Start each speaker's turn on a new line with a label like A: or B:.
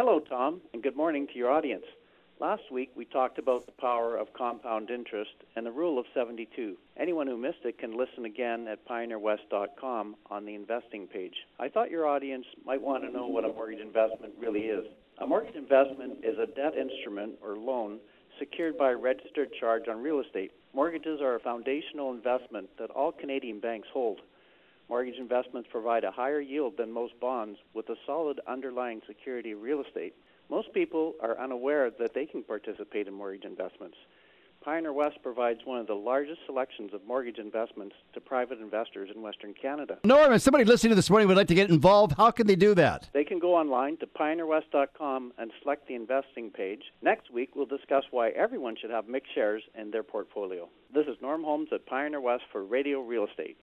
A: Hello, Tom, and good morning to your audience. Last week, we talked about the power of compound interest and the rule of 72. Anyone who missed it can listen again at pioneerwest.com on the investing page. I thought your audience might want to know what a mortgage investment really is. A mortgage investment is a debt instrument or loan secured by a registered charge on real estate. Mortgages are a foundational investment that all Canadian banks hold. Mortgage investments provide a higher yield than most bonds with a solid underlying security of real estate. Most people are unaware that they can participate in mortgage investments. Pioneer West provides one of the largest selections of mortgage investments to private investors in Western Canada.
B: Norm, if somebody listening to this morning would like to get involved, how can they do that?
A: They can go online to pioneerwest.com and select the investing page. Next week, we'll discuss why everyone should have mixed shares in their portfolio. This is Norm Holmes at Pioneer West for Radio Real Estate.